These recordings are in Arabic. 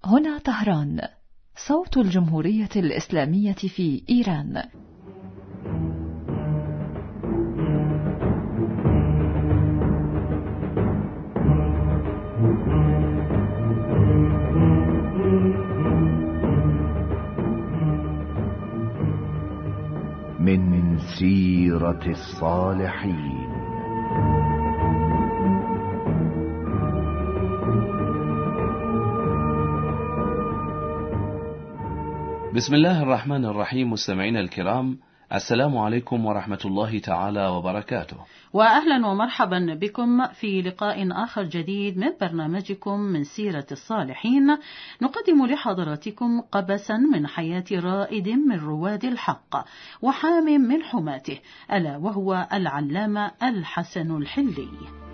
هنا طهران، صوت الجمهورية الإسلامية في إيران. من سيرة الصالحين. بسم الله الرحمن الرحيم. مستمعينا الكرام، السلام عليكم ورحمة الله تعالى وبركاته، وأهلا ومرحبا بكم في لقاء آخر جديد من برنامجكم من سيرة الصالحين. نقدم لحضراتكم قبسا من حياة رائد من رواد الحق وحام من حماته، ألا وهو العلامة الحسن الحلي.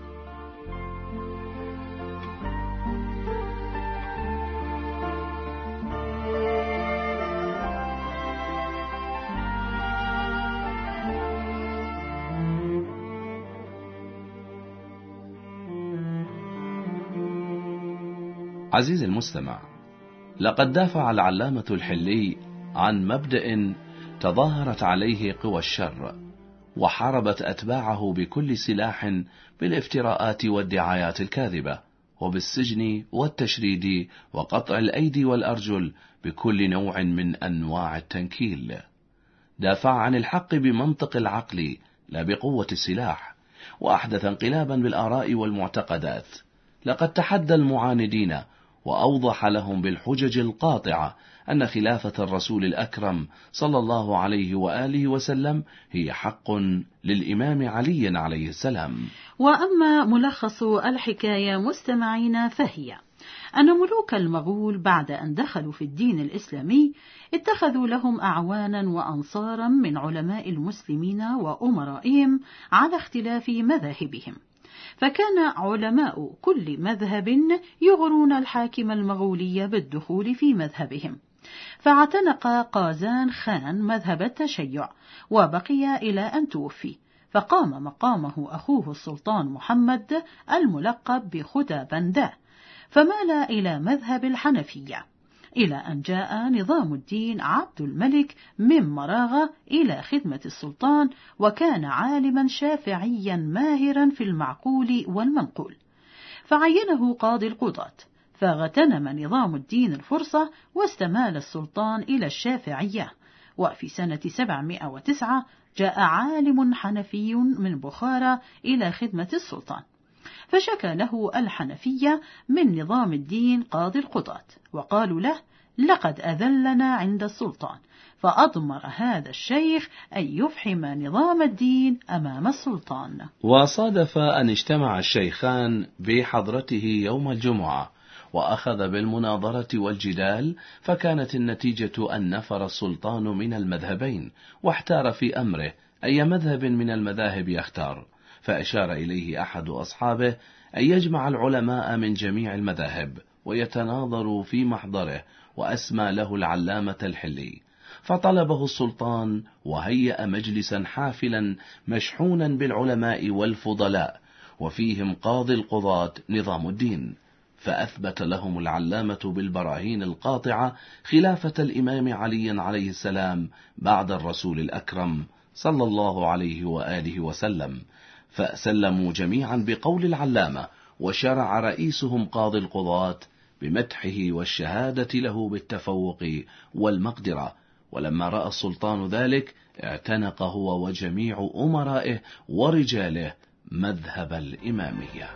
عزيزي المستمع، لقد دافع العلامة الحلي عن مبدأ تظاهرت عليه قوى الشر، وحاربت أتباعه بكل سلاح بالافتراءات والدعايات الكاذبة، وبالسجن والتشريد وقطع الأيدي والأرجل بكل نوع من أنواع التنكيل. دافع عن الحق بمنطق العقل لا بقوة السلاح، وأحدث انقلابا بالآراء والمعتقدات. لقد تحدى المعاندين وأوضح لهم بالحجج القاطعة أن خلافة الرسول الأكرم صلى الله عليه وآله وسلم هي حق للإمام علي عليه السلام. وأما ملخص الحكاية مستمعين فهي أن ملوك المغول بعد أن دخلوا في الدين الإسلامي اتخذوا لهم أعوانا وأنصارا من علماء المسلمين وأمرائهم على اختلاف مذاهبهم، فكان علماء كل مذهب يغرون الحاكم المغولي بالدخول في مذهبهم، فاعتنق قازان خان مذهب التشيع وبقي إلى أن توفي، فقام مقامه أخوه السلطان محمد الملقب بخدى بنداه، فمال إلى مذهب الحنفية، إلى أن جاء نظام الدين عبد الملك من مراغة إلى خدمة السلطان، وكان عالما شافعيا ماهرا في المعقول والمنقول، فعينه قاضي القضاة، فاغتنم نظام الدين الفرصة واستمال السلطان إلى الشافعية. وفي سنة 709 جاء عالم حنفي من بخارى إلى خدمة السلطان، فشكى له الحنفية من نظام الدين قاضي القضاة، وقالوا له: لقد أذلنا عند السلطان، فأضمر هذا الشيخ أن يفحم نظام الدين أمام السلطان. وصادف أن اجتمع الشيخان بحضرته يوم الجمعة، وأخذ بالمناظرة والجدال، فكانت النتيجة أن نفر السلطان من المذهبين، واحتار في أمره أي مذهب من المذاهب يختار، فأشار إليه أحد أصحابه أن يجمع العلماء من جميع المذاهب ويتناظروا في محضره، وأسمى له العلامة الحلي، فطلبه السلطان وهيأ مجلسا حافلا مشحونا بالعلماء والفضلاء، وفيهم قاضي القضاة نظام الدين، فأثبت لهم العلامة بالبراهين القاطعة خلافة الإمام علي عليه السلام بعد الرسول الأكرم صلى الله عليه وآله وسلم، فسلموا جميعا بقول العلامة، وشرع رئيسهم قاضي القضاة بمدحه والشهادة له بالتفوق والمقدرة. ولما رأى السلطان ذلك اعتنق هو وجميع أمرائه ورجاله مذهب الإمامية.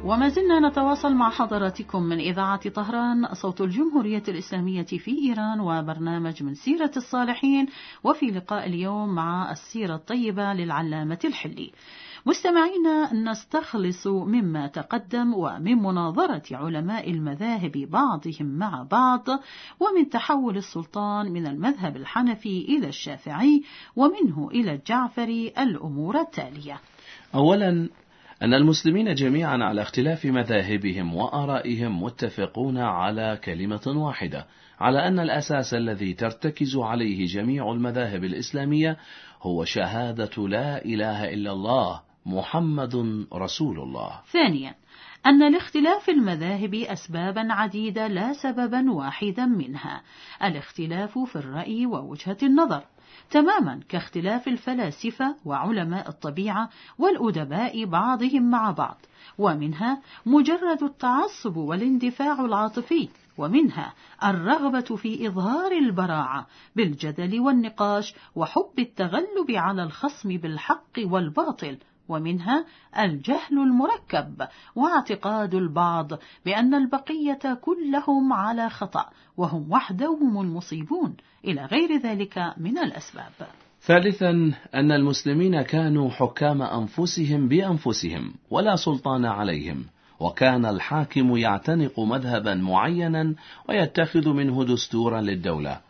وما زلنا نتواصل مع حضراتكم من إذاعة طهران صوت الجمهورية الإسلامية في إيران، وبرنامج من سيرة الصالحين، وفي لقاء اليوم مع السيرة الطيبة للعلامة الحلي. مستمعينا، نستخلص مما تقدم ومن مناظرة علماء المذاهب بعضهم مع بعض، ومن تحول السلطان من المذهب الحنفي إلى الشافعي ومنه إلى الجعفري الأمور التالية. أولا، أن المسلمين جميعا على اختلاف مذاهبهم وآرائهم متفقون على كلمة واحدة، على أن الأساس الذي ترتكز عليه جميع المذاهب الإسلامية هو شهادة لا إله إلا الله محمد رسول الله. ثانيا، أن لاختلاف المذاهب أسبابا عديدة لا سببا واحدا منها، الاختلاف في الرأي ووجهة النظر، تماما كاختلاف الفلاسفة وعلماء الطبيعة والأدباء بعضهم مع بعض، ومنها مجرد التعصب والاندفاع العاطفي، ومنها الرغبة في إظهار البراعة بالجدل والنقاش وحب التغلب على الخصم بالحق والباطل، ومنها الجهل المركب واعتقاد البعض بأن البقية كلهم على خطأ وهم وحدهم المصيبون، إلى غير ذلك من الأسباب. ثالثا، أن المسلمين كانوا حكام أنفسهم بأنفسهم ولا سلطان عليهم، وكان الحاكم يعتنق مذهبا معينا ويتخذ منه دستورا للدولة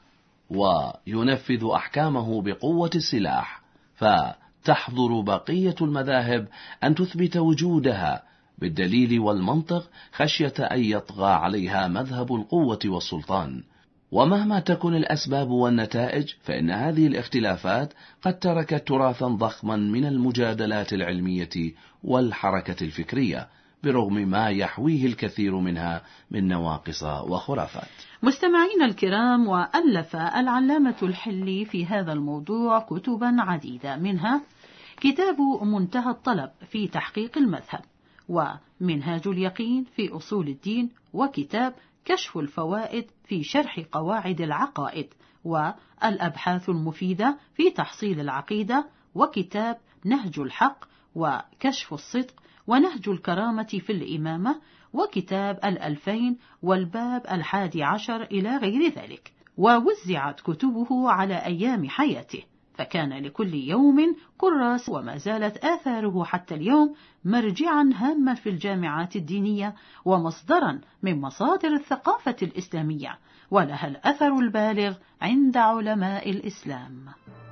وينفذ أحكامه بقوة السلاح، فتحظر بقية المذاهب أن تثبت وجودها بالدليل والمنطق خشية أن يطغى عليها مذهب القوة والسلطان. ومهما تكن الأسباب والنتائج، فإن هذه الاختلافات قد تركت تراثا ضخما من المجادلات العلمية والحركة الفكرية، برغم ما يحويه الكثير منها من نواقص وخرافات. مستمعين الكرام، وألف العلامة الحلي في هذا الموضوع كتبا عديدة، منها كتاب منتهى الطلب في تحقيق المذهب، ومنهاج اليقين في أصول الدين، وكتاب كشف الفوائد في شرح قواعد العقائد، والأبحاث المفيدة في تحصيل العقيدة، وكتاب نهج الحق وكشف الصدق، ونهج الكرامة في الإمامة، وكتاب 2000 والباب 11 إلى غير ذلك. ووزعت كتبه على أيام حياته، فكان لكل يوم كراس، وما زالت آثاره حتى اليوم مرجعا هاما في الجامعات الدينية ومصدرا من مصادر الثقافة الإسلامية، ولها الأثر البالغ عند علماء الإسلام.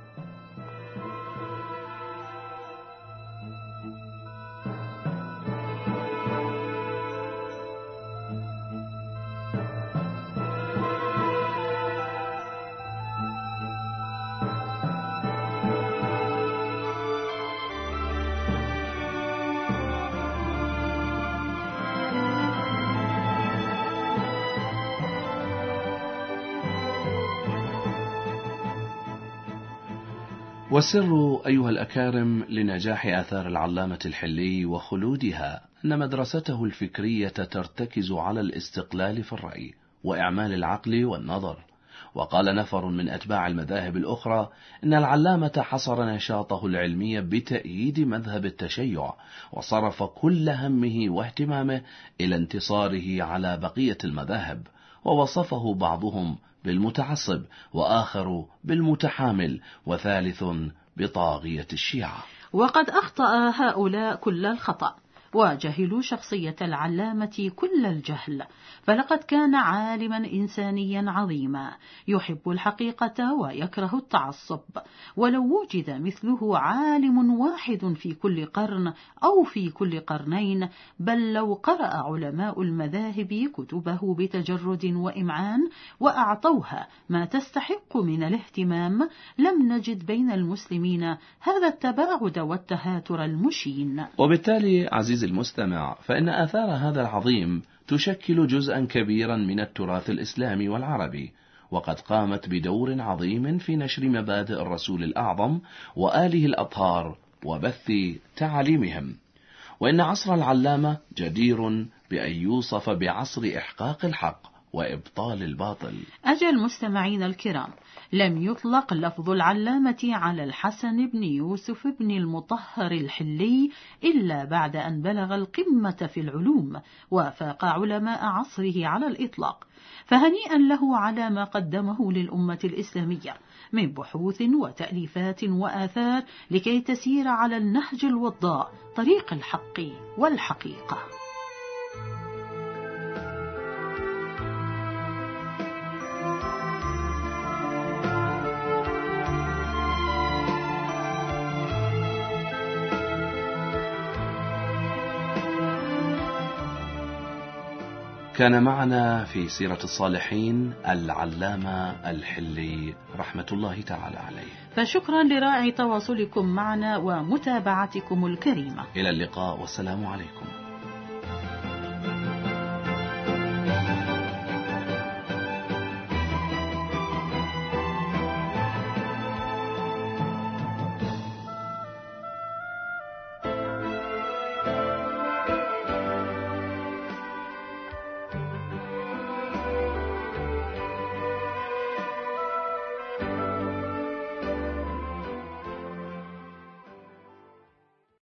والسر أيها الأكارم لنجاح آثار العلامة الحلي وخلودها أن مدرسته الفكرية ترتكز على الاستقلال في الرأي وإعمال العقل والنظر. وقال نفر من أتباع المذاهب الأخرى إن العلامة حصر نشاطه العلمي بتأييد مذهب التشيع، وصرف كل همه واهتمامه إلى انتصاره على بقية المذاهب، ووصفه بعضهم بالمتعصب، وآخر بالمتحامل، وثالث بطاغية الشيعة. وقد أخطأ هؤلاء كل الخطأ، وجهلوا شخصية العلامة كل الجهل، فلقد كان عالما إنسانيا عظيما يحب الحقيقة ويكره التعصب، ولو وجد مثله عالم واحد في كل قرن أو في كل قرنين، بل لو قرأ علماء المذاهب كتبه بتجرد وإمعان وأعطوها ما تستحق من الاهتمام، لم نجد بين المسلمين هذا التباعد والتهاتر المشين. وبالتالي عزيزي المستمع، فإن آثار هذا العظيم تشكل جزءا كبيرا من التراث الإسلامي والعربي، وقد قامت بدور عظيم في نشر مبادئ الرسول الأعظم وآله الأطهار وبث تعاليمهم. وإن عصر العلامة جدير بأن يوصف بعصر إحقاق الحق وإبطال الباطل. أجل مستمعين الكرام، لم يطلق لفظ العلامة على الحسن بن يوسف بن المطهر الحلي إلا بعد أن بلغ القمة في العلوم وفاق علماء عصره على الإطلاق، فهنيئا له على ما قدمه للأمة الإسلامية من بحوث وتأليفات وآثار لكي تسير على النهج الوضاء طريق الحق والحقيقة. كان معنا في سيرة الصالحين العلامة الحلي رحمة الله تعالى عليه. فشكرا لراعي تواصلكم معنا ومتابعتكم الكريمة. إلى اللقاء والسلام عليكم.